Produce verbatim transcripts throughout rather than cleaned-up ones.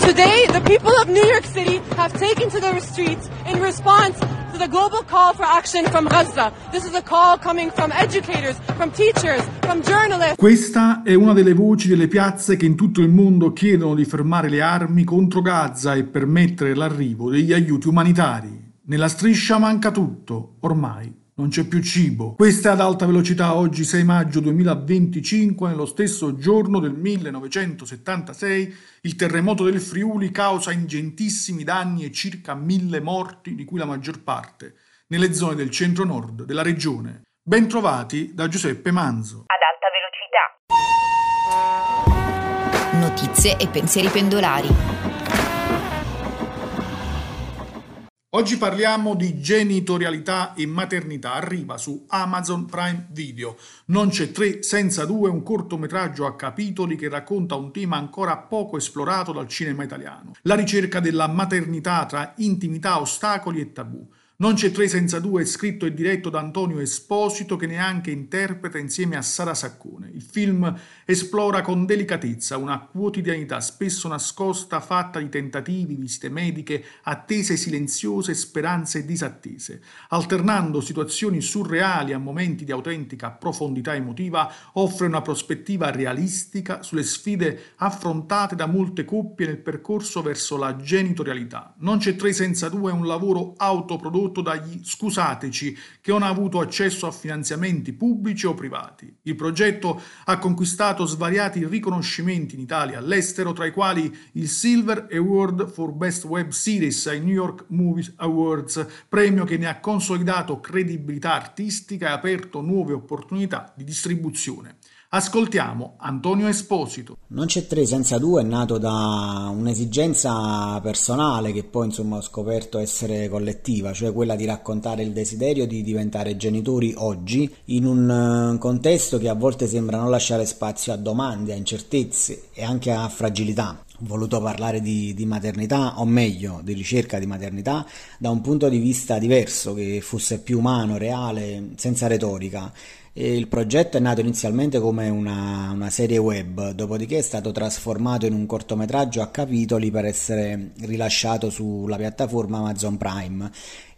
Today, the people of New York City have taken to the streets in response to the global call for action from Gaza. This is a call coming from educators, from teachers, from journalists. Questa è una delle voci delle piazze che in tutto il mondo chiedono di fermare le armi contro Gaza e permettere l'arrivo degli aiuti umanitari. Nella striscia manca tutto, ormai. Non c'è più cibo. Questa è Ad Alta Velocità, oggi sei maggio duemilaventicinque, nello stesso giorno del millenovecentosettantasei, il terremoto del Friuli causa ingentissimi danni e circa mille morti, di cui la maggior parte nelle zone del centro-nord della regione. Ben trovati da Giuseppe Manzo. Ad Alta Velocità. Notizie e pensieri pendolari. Oggi parliamo di genitorialità e maternità. Arriva su Amazon Prime Video. Non c'è tre senza due, un cortometraggio a capitoli che racconta un tema ancora poco esplorato dal cinema italiano: la ricerca della maternità tra intimità, ostacoli e tabù. Non c'è tre senza due è scritto e diretto da Antonio Esposito, che neanche interpreta insieme a Sara Saccone. Il film esplora con delicatezza una quotidianità spesso nascosta, fatta di tentativi, visite mediche, attese silenziose, speranze disattese. Alternando situazioni surreali a momenti di autentica profondità emotiva, offre una prospettiva realistica sulle sfide affrontate da molte coppie nel percorso verso la genitorialità. Non c'è tre senza due è un lavoro autoprodotto dagli Scusateci, che non ha avuto accesso a finanziamenti pubblici o privati. Il progetto ha conquistato svariati riconoscimenti in Italia e all'estero, tra i quali il Silver Award for Best Web Series ai New York Movie Awards, premio che ne ha consolidato credibilità artistica e aperto nuove opportunità di distribuzione. Ascoltiamo Antonio Esposito. Non c'è tre senza due è nato da un'esigenza personale che poi insomma ho scoperto essere collettiva, cioè quella di raccontare il desiderio di diventare genitori oggi in un contesto che a volte sembra non lasciare spazio a domande, a incertezze e anche a fragilità. Ho voluto parlare di, di maternità, o meglio, di ricerca di maternità, da un punto di vista diverso, che fosse più umano, reale, senza retorica. E il progetto è nato inizialmente come una, una serie web, dopodiché è stato trasformato in un cortometraggio a capitoli per essere rilasciato sulla piattaforma Amazon Prime.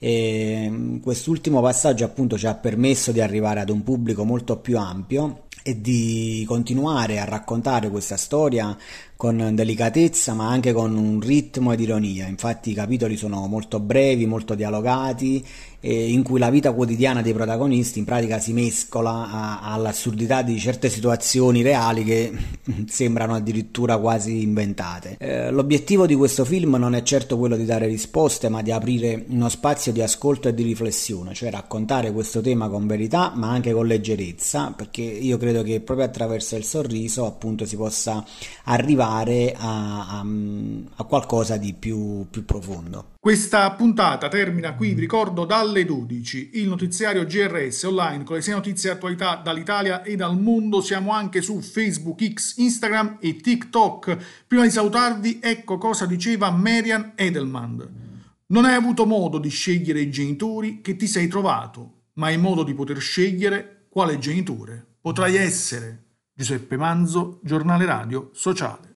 E quest'ultimo passaggio appunto ci ha permesso di arrivare ad un pubblico molto più ampio e di continuare a raccontare questa storia con delicatezza ma anche con un ritmo ed ironia. Infatti i capitoli sono molto brevi, molto dialogati, eh, in cui la vita quotidiana dei protagonisti in pratica si mescola a, all'assurdità di certe situazioni reali che sembrano addirittura quasi inventate. Eh, l'obiettivo di questo film non è certo quello di dare risposte, ma di aprire uno spazio di ascolto e di riflessione, cioè raccontare questo tema con verità ma anche con leggerezza, perché io credo che proprio attraverso il sorriso appunto si possa arrivare A, a, a qualcosa di più, più profondo. Questa puntata termina qui, vi ricordo, dalle dodici, il notiziario G R S online con le sei notizie e attualità dall'Italia e dal mondo. Siamo anche su Facebook, X, Instagram e TikTok. Prima di salutarvi, ecco cosa diceva Marian Edelman: non hai avuto modo di scegliere i genitori che ti sei trovato, ma hai modo di poter scegliere quale genitore potrai essere. Giuseppe Manzo, Giornale Radio Sociale.